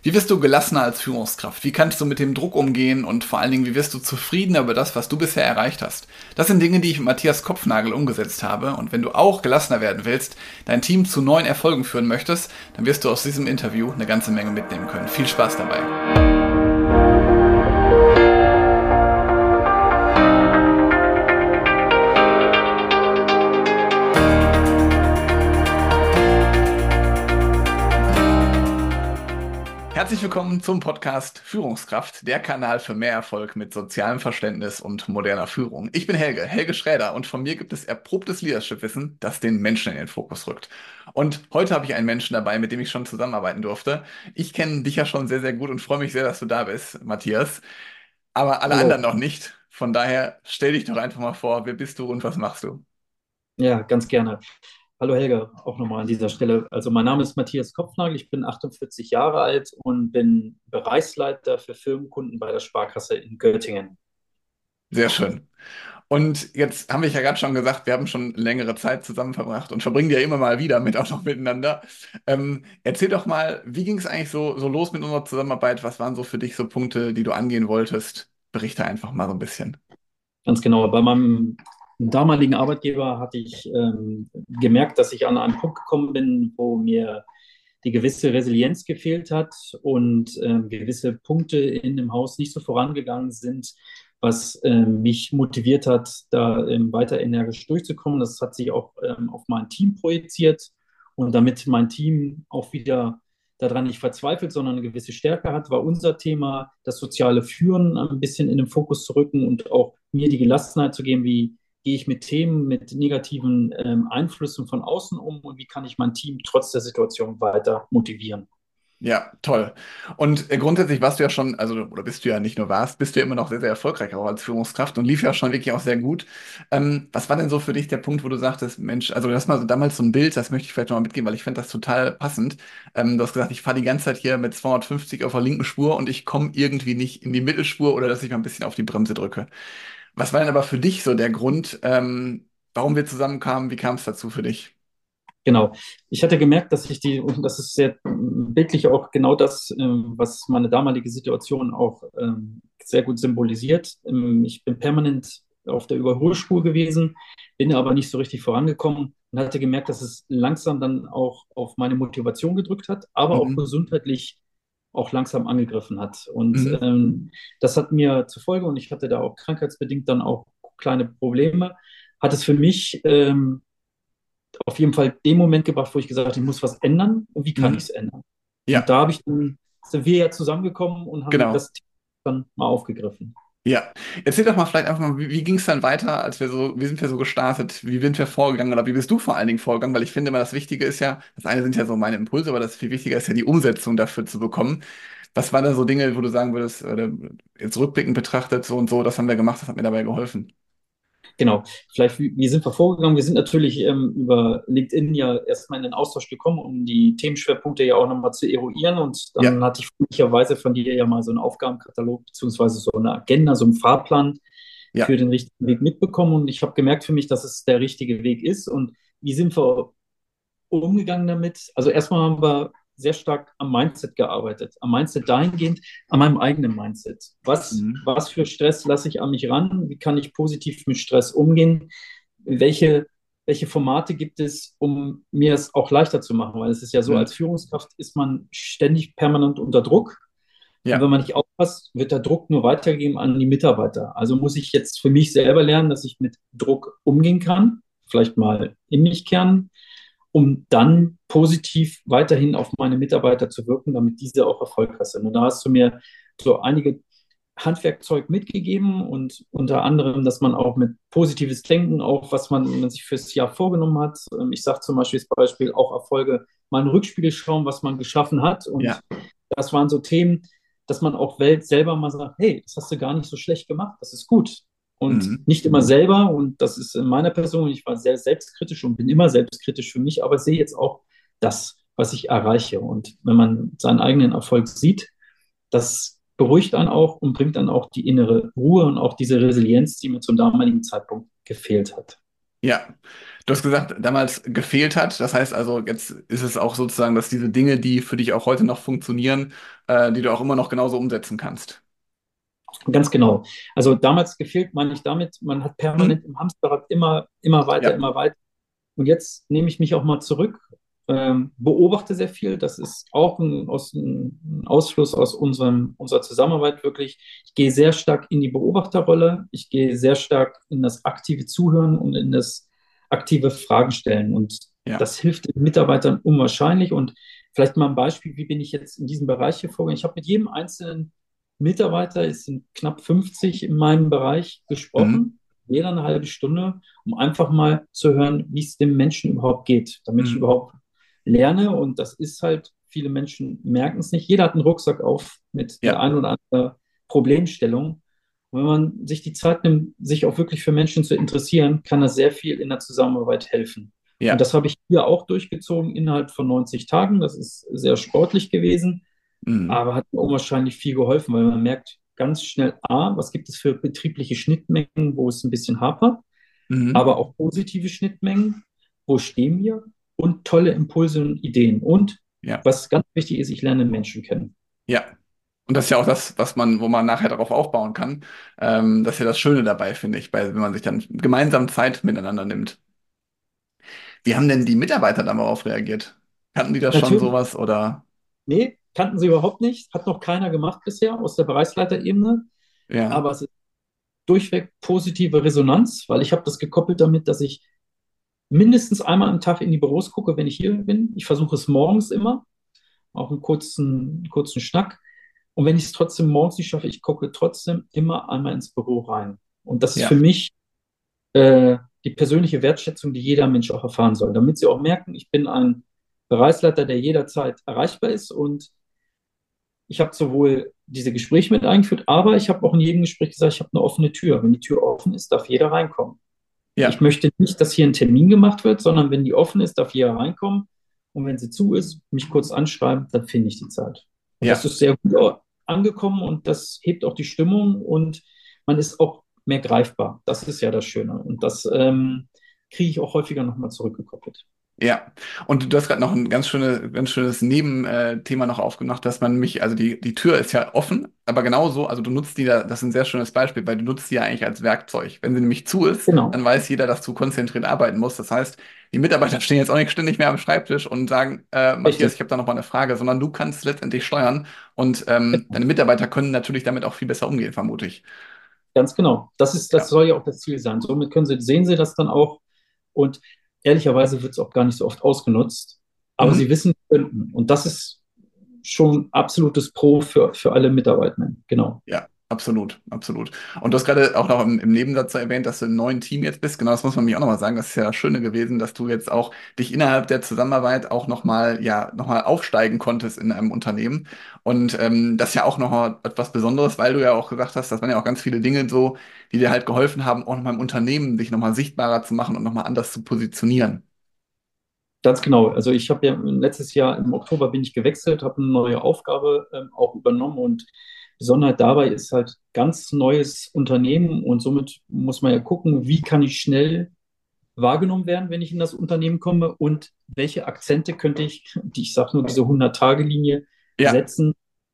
Wie wirst du gelassener als Führungskraft? Wie kannst du mit dem Druck umgehen und vor allen Dingen, wie wirst du zufriedener über das, was du bisher erreicht hast? Das sind Dinge, die ich mit Matthias Kopfnagel umgesetzt habe. Und wenn du auch gelassener werden willst, dein Team zu neuen Erfolgen führen möchtest, dann wirst du aus diesem Interview eine ganze Menge mitnehmen können. Viel Spaß dabei. Herzlich willkommen zum Podcast Führungskraft, der Kanal für mehr Erfolg mit sozialem Verständnis und moderner Führung. Ich bin Helge Schräder, und von mir gibt es erprobtes Leadership-Wissen, das den Menschen in den Fokus rückt. Und heute habe ich einen Menschen dabei, mit dem ich schon zusammenarbeiten durfte. Ich kenne dich ja schon sehr, sehr gut und freue mich sehr, dass du da bist, Matthias. Aber alle Hallo. anderen noch nicht. Von daher stell dich doch einfach mal vor, wer bist du und was machst du? Ja, ganz gerne. Hallo Helga, auch nochmal an dieser Stelle. Also mein Name ist Matthias Kopfnagel, ich bin 48 Jahre alt und bin Bereichsleiter für Firmenkunden bei der Sparkasse in Göttingen. Sehr schön. Und jetzt haben wir ja gerade schon gesagt, wir haben schon längere Zeit zusammen verbracht und verbringen ja immer mal wieder mit auch noch miteinander. Erzähl doch mal, wie ging es eigentlich so los mit unserer Zusammenarbeit? Was waren so für dich so Punkte, die du angehen wolltest? Berichte einfach mal so ein bisschen. Ganz genau. Bei meinem damaligen Arbeitgeber hatte ich gemerkt, dass ich an einen Punkt gekommen bin, wo mir die gewisse Resilienz gefehlt hat und gewisse Punkte in dem Haus nicht so vorangegangen sind, was mich motiviert hat, da weiter energisch durchzukommen. Das hat sich auch auf mein Team projiziert, und damit mein Team auch wieder daran nicht verzweifelt, sondern eine gewisse Stärke hat, war unser Thema, das soziale Führen ein bisschen in den Fokus zu rücken und auch mir die Gelassenheit zu geben, wie gehe ich mit Themen, mit negativen Einflüssen von außen um, und wie kann ich mein Team trotz der Situation weiter motivieren. Ja, toll. Und grundsätzlich warst du ja schon, also, oder bist du ja nicht nur warst, bist du ja immer noch sehr, sehr erfolgreich auch als Führungskraft und lief ja schon wirklich auch sehr gut. Was war denn so für dich der Punkt, wo du sagtest, Mensch, also das mal so damals so ein Bild, das möchte ich vielleicht noch mal mitgeben, weil ich finde das total passend. Du hast gesagt, ich fahre die ganze Zeit hier mit 250 auf der linken Spur und ich komme irgendwie nicht in die Mittelspur oder dass ich mal ein bisschen auf die Bremse drücke. Was war denn aber für dich so der Grund, warum wir zusammenkamen? Wie kam es dazu für dich? Genau. Ich hatte gemerkt, dass ich und das ist sehr bildlich auch genau das, was meine damalige Situation auch sehr gut symbolisiert. Ich bin permanent auf der Überholspur gewesen, bin aber nicht so richtig vorangekommen und hatte gemerkt, dass es langsam dann auch auf meine Motivation gedrückt hat, aber auch Mhm. gesundheitlich auch langsam angegriffen hat. Und Mhm. das hat mir zur Folge, und ich hatte da auch krankheitsbedingt dann auch kleine Probleme, hat es für mich auf jeden Fall den Moment gebracht, wo ich gesagt habe, ich muss was ändern, und wie kann ich Mhm. es ändern? Und Ja, da sind wir ja zusammengekommen und haben genau. das Thema dann mal aufgegriffen. Ja, erzähl doch mal vielleicht einfach mal, wie ging es dann weiter, wie sind wir so gestartet, wie sind wir vorgegangen oder wie bist du vor allen Dingen vorgegangen, weil ich finde immer, das Wichtige ist ja, das eine sind ja so meine Impulse, aber das viel wichtiger ist ja die Umsetzung dafür zu bekommen. Was waren da so Dinge, wo du sagen würdest, oder jetzt rückblickend betrachtet, so und so, das haben wir gemacht, das hat mir dabei geholfen? Genau. Vielleicht, wie sind wir vorgegangen? Wir sind natürlich über LinkedIn ja erstmal in den Austausch gekommen, um die Themenschwerpunkte ja auch nochmal zu eruieren. Und Ja, dann hatte ich freundlicherweise von dir ja mal so einen Aufgabenkatalog beziehungsweise so eine Agenda, so einen Fahrplan für ja. den richtigen Weg mitbekommen. Und ich habe gemerkt für mich, dass es der richtige Weg ist. Und wie sind wir umgegangen damit? Also erstmal haben wir sehr stark am Mindset gearbeitet. Am Mindset dahingehend, an meinem eigenen Mindset. Mhm. Was für Stress lasse ich an mich ran? Wie kann ich positiv mit Stress umgehen? Welche, welche Formate gibt es, um mir es auch leichter zu machen? Weil es ist ja so, als Mhm. Führungskraft ist man ständig permanent unter Druck. Und wenn Ja. man nicht aufpasst, wird der Druck nur weitergegeben an die Mitarbeiter. Also muss ich jetzt für mich selber lernen, dass ich mit Druck umgehen kann, vielleicht mal in mich kehren, um dann positiv weiterhin auf meine Mitarbeiter zu wirken, damit diese auch erfolgreich sind. Und da hast du mir so einige Handwerkzeug mitgegeben, und unter anderem, dass man auch mit positives Denken, auch was man sich fürs Jahr vorgenommen hat. Ich sage zum Beispiel das Beispiel auch Erfolge, mal einen Rückspiegel schauen, was man geschaffen hat. Und Ja. das waren so Themen, dass man auch Welt selber mal sagt, hey, das hast du gar nicht so schlecht gemacht, das ist gut. Und Mhm. nicht immer selber, und das ist in meiner Person, ich war sehr selbstkritisch und bin immer selbstkritisch für mich, aber sehe jetzt auch das, was ich erreiche. Und wenn man seinen eigenen Erfolg sieht, das beruhigt einen auch und bringt dann auch die innere Ruhe und auch diese Resilienz, die mir zum damaligen Zeitpunkt gefehlt hat. Ja. Du hast gesagt, damals gefehlt hat. Das heißt also, jetzt ist es auch sozusagen, dass diese Dinge, die für dich auch heute noch funktionieren, die du auch immer noch genauso umsetzen kannst. Ganz genau. Also damals gefehlt, meine ich damit, man hat Mhm. permanent im Hamsterrad immer weiter, Ja. immer weiter. Und jetzt nehme ich mich auch mal zurück, beobachte sehr viel. Das ist auch ein Ausfluss aus unserer Zusammenarbeit wirklich. Ich gehe sehr stark in die Beobachterrolle. Ich gehe sehr stark in das aktive Zuhören und in das aktive Fragen stellen. Und Ja. das hilft den Mitarbeitern unwahrscheinlich. Und vielleicht mal ein Beispiel, wie bin ich jetzt in diesem Bereich hier vorgegangen? Ich habe mit jedem einzelnen Mitarbeiter, es sind knapp 50 in meinem Bereich, Mhm. gesprochen, jeder eine halbe Stunde, um einfach mal zu hören, wie es dem Menschen überhaupt geht, damit ich Mhm. überhaupt lerne. Und das ist halt, viele Menschen merken es nicht. Jeder hat einen Rucksack auf mit der Ja. einen oder anderen Problemstellung. Und wenn man sich die Zeit nimmt, sich auch wirklich für Menschen zu interessieren, kann das sehr viel in der Zusammenarbeit helfen. Und Ja. das habe ich hier auch durchgezogen innerhalb von 90 Tagen. Das ist sehr sportlich gewesen, Mhm. aber hat mir unwahrscheinlich viel geholfen, weil man merkt ganz schnell, was gibt es für betriebliche Schnittmengen, wo es ein bisschen hapert, Mhm. aber auch positive Schnittmengen, wo stehen wir und tolle Impulse und Ideen. Und Ja. was ganz wichtig ist, ich lerne Menschen kennen. Ja. Und das ist ja auch das, wo man nachher darauf aufbauen kann. Das ist ja das Schöne dabei, finde ich, wenn man sich dann gemeinsam Zeit miteinander nimmt. Wie haben denn die Mitarbeiter darauf reagiert? Kannten die das schon Natürlich, sowas oder? nee, kannten sie überhaupt nicht, hat noch keiner gemacht bisher aus der Bereichsleiterebene, Ja. aber es ist durchweg positive Resonanz, weil ich habe das gekoppelt damit, dass ich mindestens einmal am Tag in die Büros gucke, wenn ich hier bin. Ich versuche es morgens immer, auch einen kurzen Schnack. Und wenn ich es trotzdem morgens nicht schaffe, ich gucke trotzdem immer einmal ins Büro rein. Und das ist für Ja. mich die persönliche Wertschätzung, die jeder Mensch auch erfahren soll, damit sie auch merken, ich bin ein Bereichsleiter, der jederzeit erreichbar ist. Und ich habe sowohl diese Gespräche mit eingeführt, aber ich habe auch in jedem Gespräch gesagt, ich habe eine offene Tür. Wenn die Tür offen ist, darf jeder reinkommen. Ich Ja. möchte nicht, dass hier ein Termin gemacht wird, sondern wenn die offen ist, darf jeder reinkommen. Und wenn sie zu ist, mich kurz anschreiben, dann finde ich die Zeit. Und das Ja. ist sehr gut angekommen und das hebt auch die Stimmung und man ist auch mehr greifbar. Das ist ja das Schöne. Und das kriege ich auch häufiger nochmal zurückgekoppelt. Ja, und du hast gerade noch ein ganz schönes Nebenthema noch aufgemacht, dass man mich, also die Tür ist ja offen, aber genauso, also du nutzt die da, das ist ein sehr schönes Beispiel, weil du nutzt die ja eigentlich als Werkzeug. Wenn sie nämlich zu ist, Genau, dann weiß jeder, dass du konzentriert arbeiten musst. Das heißt, die Mitarbeiter stehen jetzt auch nicht ständig mehr am Schreibtisch und sagen, Matthias, richtig. ich habe da noch mal eine Frage, sondern du kannst letztendlich steuern und deine Mitarbeiter können natürlich damit auch viel besser umgehen, vermute ich. Ganz genau. Das Ja. soll ja auch das Ziel sein. Somit sehen Sie das dann auch. Und ehrlicherweise wird es auch gar nicht so oft ausgenutzt. Aber Mhm. Sie wissen, Sie könnten. Und das ist schon absolutes Pro für alle Mitarbeitenden. Genau. Ja, absolut, absolut. Und du hast gerade auch noch im Nebensatz erwähnt, dass du im neuen Team jetzt bist. Genau, das muss man mich auch nochmal sagen. Das ist ja das Schöne gewesen, dass du jetzt auch dich innerhalb der Zusammenarbeit auch nochmal, ja, nochmal aufsteigen konntest in einem Unternehmen. Und das ist ja auch nochmal etwas Besonderes, weil du ja auch gesagt hast, das waren ja auch ganz viele Dinge so, die dir halt geholfen haben, auch nochmal im Unternehmen sich nochmal sichtbarer zu machen und nochmal anders zu positionieren. Ganz genau. Also ich habe ja letztes Jahr im Oktober bin ich gewechselt, habe eine neue Aufgabe auch übernommen und Besonderheit dabei ist halt ganz neues Unternehmen und somit muss man ja gucken, wie kann ich schnell wahrgenommen werden, wenn ich in das Unternehmen komme und welche Akzente könnte ich sage nur diese 100-Tage-Linie Ja, setzen,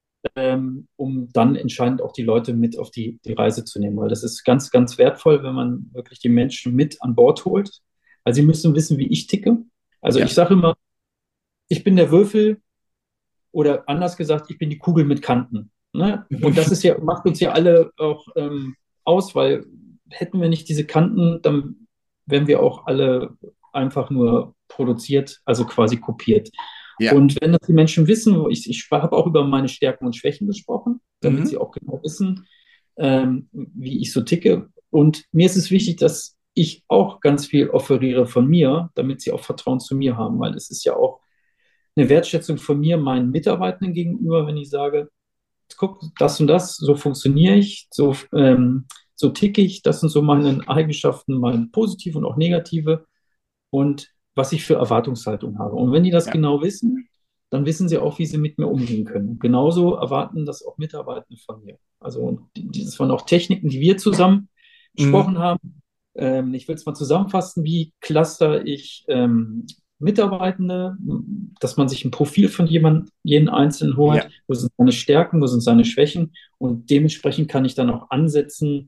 um dann entscheidend auch die Leute mit auf die Reise zu nehmen, weil das ist ganz, ganz wertvoll, wenn man wirklich die Menschen mit an Bord holt, weil sie müssen wissen, wie ich ticke. Also ich ja. sage immer, ich bin der Würfel oder anders gesagt, ich bin die Kugel mit Kanten. Ne? Und das ist ja, macht uns ja alle auch aus, weil hätten wir nicht diese Kanten, dann wären wir auch alle einfach nur produziert, also quasi kopiert. Ja. Und wenn das die Menschen wissen, ich habe auch über meine Stärken und Schwächen gesprochen, damit sie Mhm. auch genau wissen, wie ich so ticke. Und mir ist es wichtig, dass ich auch ganz viel offeriere von mir, damit sie auch Vertrauen zu mir haben, weil es ist ja auch eine Wertschätzung von mir meinen Mitarbeitenden gegenüber, wenn ich sage, guck, das und das, so funktioniere ich, so ticke ich, das sind so meine Eigenschaften, meine positive und auch negative und was ich für Erwartungshaltung habe. Und wenn die das Ja. genau wissen, dann wissen sie auch, wie sie mit mir umgehen können. Genauso erwarten das auch Mitarbeitende von mir. Also das waren auch Techniken, die wir zusammen Mhm. besprochen haben. Ich will es mal zusammenfassen, wie cluster ich Mitarbeitende, dass man sich ein Profil von jeden Einzelnen holt, Ja, wo sind seine Stärken, wo sind seine Schwächen und dementsprechend kann ich dann auch ansetzen,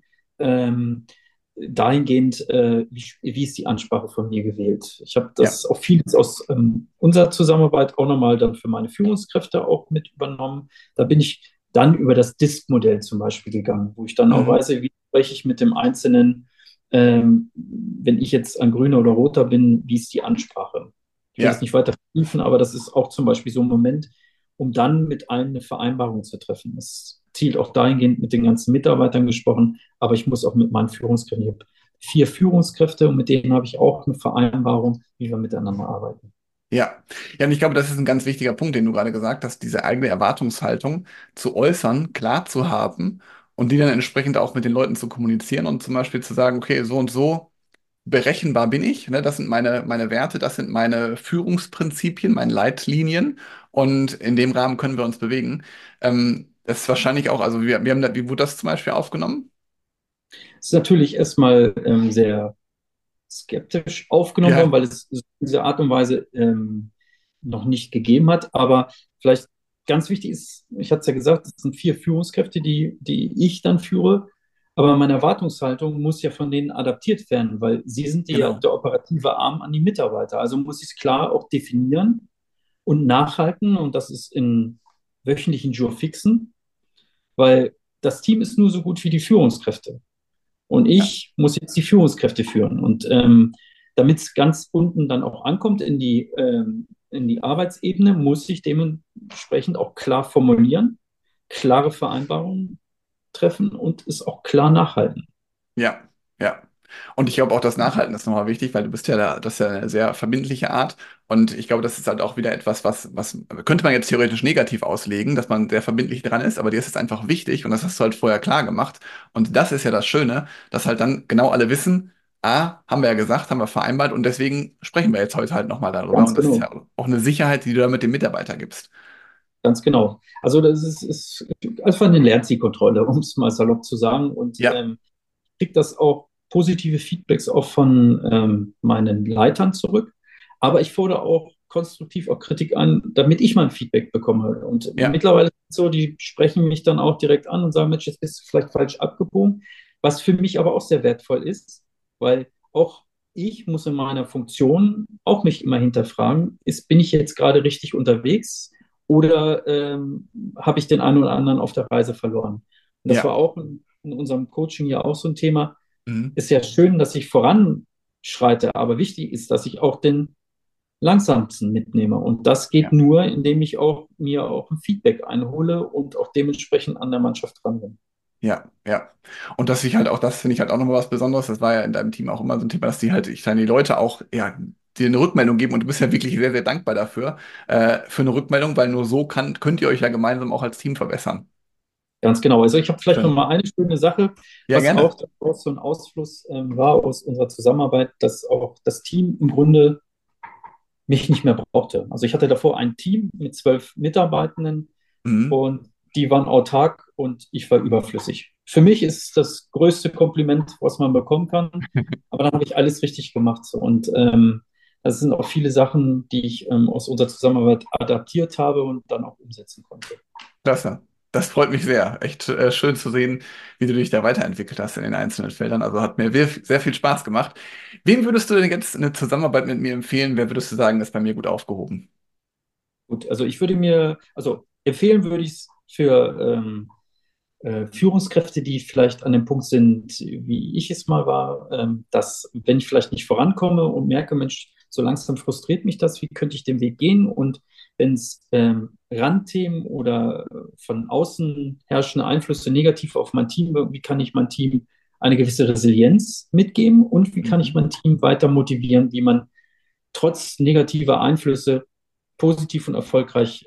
dahingehend, wie ist die Ansprache von mir gewählt. Ich habe ja. das auch vieles aus unserer Zusammenarbeit auch nochmal dann für meine Führungskräfte auch mit übernommen. Da bin ich dann über das DISC-Modell zum Beispiel gegangen, wo ich dann auch Mhm. weiß, wie spreche ich mit dem Einzelnen, wenn ich jetzt ein Grüner oder Roter bin, wie ist die Ansprache? Ich will das Ja. nicht weiter vertiefen, aber das ist auch zum Beispiel so ein Moment, um dann mit allen eine Vereinbarung zu treffen. Das zielt auch dahingehend mit den ganzen Mitarbeitern gesprochen, aber ich muss auch mit meinen Führungskräften. Ich habe 4 Führungskräfte und mit denen habe ich auch eine Vereinbarung, wie wir miteinander arbeiten. Ja. Ja, und ich glaube, das ist ein ganz wichtiger Punkt, den du gerade gesagt hast, diese eigene Erwartungshaltung zu äußern, klar zu haben und die dann entsprechend auch mit den Leuten zu kommunizieren und zum Beispiel zu sagen, okay, so und so berechenbar bin ich, ne? Das sind meine Werte, das sind meine Führungsprinzipien, meine Leitlinien und in dem Rahmen können wir uns bewegen. Das ist wahrscheinlich auch, also wir haben da, wie wurde das zum Beispiel aufgenommen? Es ist natürlich erstmal sehr skeptisch aufgenommen worden, Ja, weil es diese Art und Weise noch nicht gegeben hat. Aber vielleicht ganz wichtig ist, ich hatte es ja gesagt, es sind 4 Führungskräfte, die ich dann führe. Aber meine Erwartungshaltung muss ja von denen adaptiert werden, weil sie sind ja auch genau. der operative Arm an die Mitarbeiter. Also muss ich es klar auch definieren und nachhalten. Und das ist in wöchentlichen Jour-Fixen, weil das Team ist nur so gut wie die Führungskräfte. Und Ja, ich muss jetzt die Führungskräfte führen. Und damit es ganz unten dann auch ankommt in die Arbeitsebene, muss ich dementsprechend auch klar formulieren, klare Vereinbarungen treffen und es auch klar nachhalten. ja, ja. Und ich glaube auch, das Nachhalten ist nochmal wichtig, weil du bist ja da, das ist ja eine sehr verbindliche Art. Und ich glaube, das ist halt auch wieder etwas, was könnte man jetzt theoretisch negativ auslegen, dass man sehr verbindlich dran ist, aber dir ist es einfach wichtig und das hast du halt vorher klar gemacht. Und das ist ja das Schöne, dass halt dann genau alle wissen, haben wir ja gesagt, haben wir vereinbart und deswegen sprechen wir jetzt heute halt nochmal darüber. Ganz Und das ist genau. ja auch eine Sicherheit, die du da mit dem Mitarbeiter gibst. Ganz genau. Also das ist einfach eine Lernzielkontrolle, um es mal salopp zu sagen. Und Ja, kriege das auch positive Feedbacks auch von meinen Leitern zurück. Aber ich fordere auch konstruktiv auch Kritik an, damit ich mein Feedback bekomme. Und ja, mittlerweile ist es so, die sprechen mich dann auch direkt an und sagen, Mensch, jetzt bist du vielleicht falsch abgebogen. Was für mich aber auch sehr wertvoll ist, weil auch ich muss in meiner Funktion auch mich immer hinterfragen, bin ich jetzt gerade richtig unterwegs oder habe ich den einen oder anderen auf der Reise verloren? Und das war ja. auch in unserem Coaching ja auch so ein Thema. Mhm. Ist ja schön, dass ich voranschreite, aber wichtig ist, dass ich auch den langsamsten mitnehme. Und das geht Ja. nur, indem ich auch mir auch ein Feedback einhole und auch dementsprechend an der Mannschaft dran bin. Ja, ja. Und dass ich halt auch, das finde ich halt auch nochmal was Besonderes. Das war ja in deinem Team auch immer so ein Thema, dass die halt, ich deine Leute auch, ja, dir eine Rückmeldung geben und du bist ja wirklich sehr, sehr dankbar dafür, für eine Rückmeldung, weil nur so könnt ihr euch ja gemeinsam auch als Team verbessern. Ganz genau. Also ich habe vielleicht noch Schön. mal eine schöne Sache, Ja, was gerne. auch daraus so ein Ausfluss war aus unserer Zusammenarbeit, dass auch das Team im Grunde mich nicht mehr brauchte. Also ich hatte davor ein Team mit 12 Mitarbeitenden Mhm. und die waren autark und ich war überflüssig. Für mich ist das größte Kompliment, was man bekommen kann, aber dann habe ich alles richtig gemacht. So. Und das sind auch viele Sachen, die ich aus unserer Zusammenarbeit adaptiert habe und dann auch umsetzen konnte. Klasse. Das freut mich sehr. Echt schön zu sehen, wie du dich da weiterentwickelt hast in den einzelnen Feldern. Also hat mir sehr viel Spaß gemacht. Wem würdest du denn jetzt eine Zusammenarbeit mit mir empfehlen? Wer würdest du sagen, ist bei mir gut aufgehoben? Gut, also ich würde mir, also empfehlen würde ich es für Führungskräfte, die vielleicht an dem Punkt sind, wie ich es mal war, dass wenn ich vielleicht nicht vorankomme und merke, Mensch, so langsam frustriert mich das, wie könnte ich den Weg gehen? Und wenn es Randthemen oder von außen herrschende Einflüsse negativ auf mein Team, wie kann ich mein Team eine gewisse Resilienz mitgeben und wie kann ich Mhm. mein Team weiter motivieren, wie man trotz negativer Einflüsse positiv und erfolgreich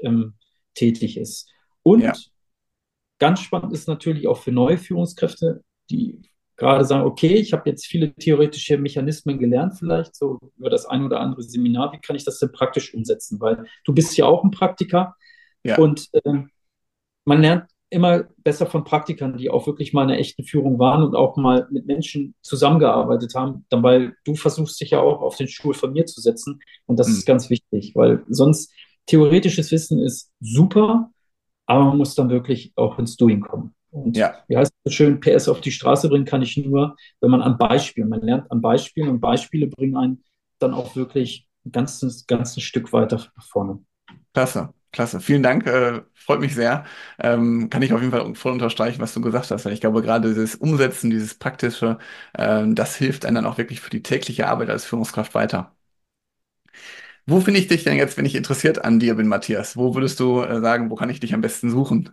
tätig ist. Ja, Und ganz spannend ist natürlich auch für neue Führungskräfte, die gerade sagen, okay, ich habe jetzt viele theoretische Mechanismen gelernt, vielleicht so über das ein oder andere Seminar, wie kann ich das denn praktisch umsetzen? Weil du bist ja auch ein Praktiker ja, und man lernt immer besser von Praktikern, die auch wirklich mal in einer echten Führung waren und auch mal mit Menschen zusammengearbeitet haben, dann, weil du versuchst dich ja auch auf den Stuhl von mir zu setzen und das ist Hm. ganz wichtig, weil sonst theoretisches Wissen ist super, aber man muss dann wirklich auch ins Doing kommen. Und Ja. wie heißt es so schön, PS auf die Straße bringen kann ich nur, wenn man an Beispielen, man lernt an Beispielen und Beispiele bringen einen dann auch wirklich ein ganzes Stück weiter nach vorne. Klasse, klasse. Vielen Dank, freut mich sehr. Kann ich auf jeden Fall voll unterstreichen, was du gesagt hast. Weil ich glaube, gerade dieses Umsetzen, dieses Praktische, das hilft einem dann auch wirklich für die tägliche Arbeit als Führungskraft weiter. Wo finde ich dich denn jetzt, wenn ich interessiert an dir bin, Matthias? Wo würdest du sagen, wo kann ich dich am besten suchen?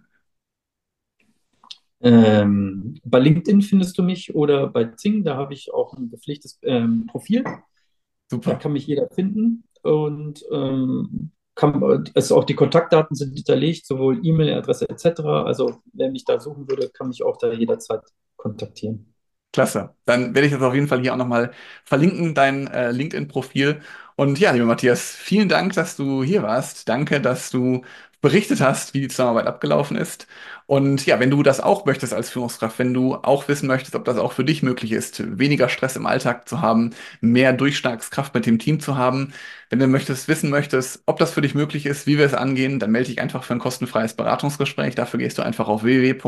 Bei LinkedIn findest du mich oder bei Xing, da habe ich auch ein gepflegtes Profil. Da Super. kann mich jeder finden und also auch die Kontaktdaten sind hinterlegt, sowohl E-Mail-Adresse etc. Also wer mich da suchen würde, kann mich auch da jederzeit kontaktieren. Klasse. Dann werde ich das auf jeden Fall hier auch nochmal verlinken, dein LinkedIn-Profil. Und ja, lieber Matthias, vielen Dank, dass du hier warst. Danke, dass du berichtet hast, wie die Zusammenarbeit abgelaufen ist. Und ja, wenn du das auch möchtest als Führungskraft, wenn du auch wissen möchtest, ob das auch für dich möglich ist, weniger Stress im Alltag zu haben, mehr Durchschlagskraft mit dem Team zu haben, wenn du wissen möchtest, ob das für dich möglich ist, wie wir es angehen, dann melde dich einfach für ein kostenfreies Beratungsgespräch. Dafür gehst du einfach auf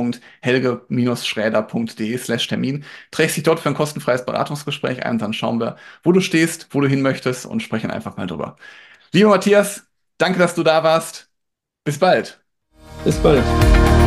www.helge-schräder.de/Termin, trägst dich dort für ein kostenfreies Beratungsgespräch ein, dann schauen wir, wo du stehst, wo du hin möchtest und sprechen einfach mal drüber. Lieber Matthias, danke, dass du da warst. Bis bald. Bis bald.